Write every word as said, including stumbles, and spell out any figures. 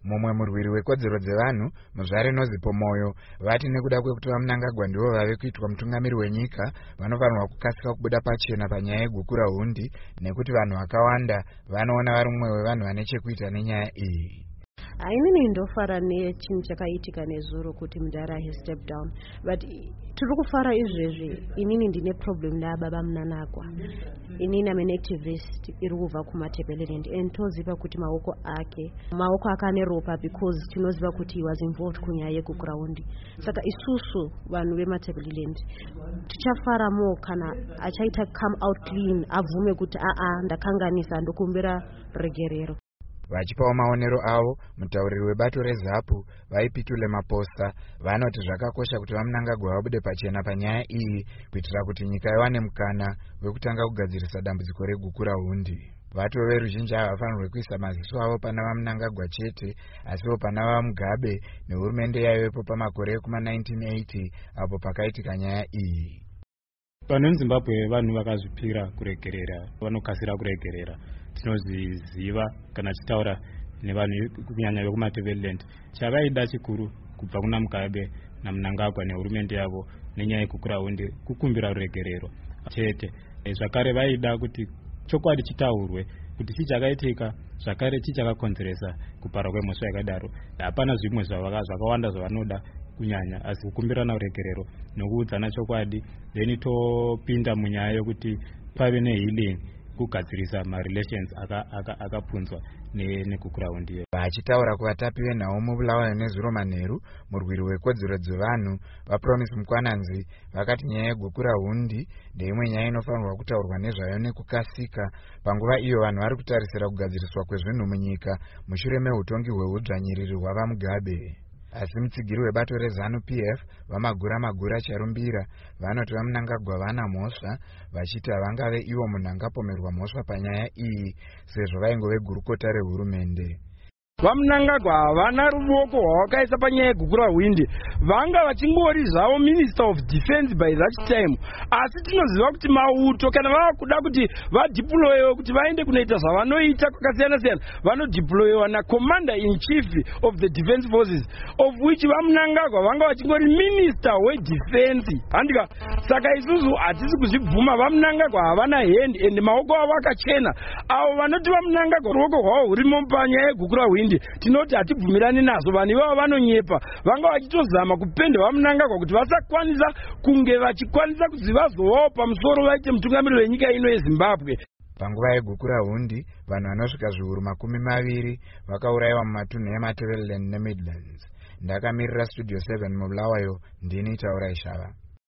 Mumwe murwiri wekodzero dzevanhu muzvare Nozipo Moyo vati nekuda kwekuti vaMnangagwa ndivo vave kuitwa mutungamiri wenyika vanofanirwa kukasika kubuda pachena panyaya yeguku rahundi nekuti vanhu vakawanda vanoona vari mumwe wevanhu vane chekuita nenyaya iyi. Inini ndofara nechinhu chakaitika nezuro kuti Mudhara he step down, but tiri kufara izvezvi inini ndine problem naBaba Mnangagwa. Inini am an activist iri kubva kuMatabeleland and toziva kuti maoko ake maoko akane ropa because tinoziva kuti he was involved kunyaya yeguku rahundi. Saka isusu vanhu veMatabeleland tichafara mo kana achaita come out clean abvume kuti aa ndakanganisa ndokumbira regerero. Vachipawo maonero avo, mutauriri webato reZAPU vaipitule maposta vanoti zvakakosha kuti vaMnangagwa vabude pachena panyaya iyi kuitira kuti nyika iwane mukana wekutanga kugadzirisa dambudziko reguku rahundi. Vato veruzhinji havafanirwe kuisa maziso avo pana vaMnangagwa chete asiwo pana vaMugabe nehurumende yaivepo pamakore ekuma nineteen eighty apo pakaitika nyaya iyi. Vanhu veZimbabwe vanhu vakazvipira kuregerera, vanokasira kuregerera. Tinoziziva kana tichitaura nevanhu kunyanya vekuMatabeleland chavaida chikuru kubva kuna Mugabe naMnangagwa nehurumende yavo nenyaya yeguku rahundi kukumbira ruregerero chete. Zvakare vaida kuti chokwadi chitaurwe kuti chii chakaitika, zvakare chii chakakonzeresa kupara kwemhosva yakadaro. Hapana zvimwe zvakawanda zvavanoda kunyanya asi kukumbirana uregerero nokuudzana chokwadi, then topinda munyaya yokuti pave nehealing kugadzirisa marelations akapunzwa neguku rahundi. Vachitaura kuvatapi venhau mubulawayo nezuro manheru, murwiri wekodzero dzevanhu vaPromise Mukwananzi vakati nyaya yeguku rahundi ndeimwe nyaya inofanirwa kutaurwa nezvayo nekukasika panguva iyo vanhu vari kutarisira kugadziriswa kwezvinhu munyika mushure meutongi hweudzvanyiriri hwavaMugabe. Asi mutsigiri webato reZANU-P F vaMagura Magura Charumbira vanoti vaMnangagwa vana mhosva vachiti havangave ivo munhu angapomerwa mhosva panyaya iyi sezvo vaingove gurukota rehurumende. vaMnangagwa havana ruoko rwavakaisa panyaya yeguku rahundi, vanga vachingori zvavo Minister of Defense by that time. Asi tinoziva kuti mauto kana vava kuda kuti vadeployewe kuti vaende kunoita zvavanoita kwakasiyana siyana, vanodeployewa na Commander in Chief of the Defense Forces, of which vaMnangagwa vanga vachingori Minister weDefense. Handika saka isusu hatisi kuzvibvuma, vaMnangagwa havana hand and maoko avo akachena. Avo vanoti vaMnangagwa ruoko rwavo rurimo panyaya yeguku rahundi tinoti hatibvumirani nazvo. Vanhu ivavo vanonyepa, vanga vachitozama kupenda vaMnangagwa kuti vasakwanisa kunge vachikwanisa kuti vazovawo pamusoro vaite mutungamiri wenyika ino yeZimbabwe. Panguva yeguku rahundi vanhu vanosvika zviuru makumi maviri vakaurayiwa mumatunhu eMatabeleland neMidlands. Ndakamirira Studio seven mubulawayo, ndini Taura Ishava.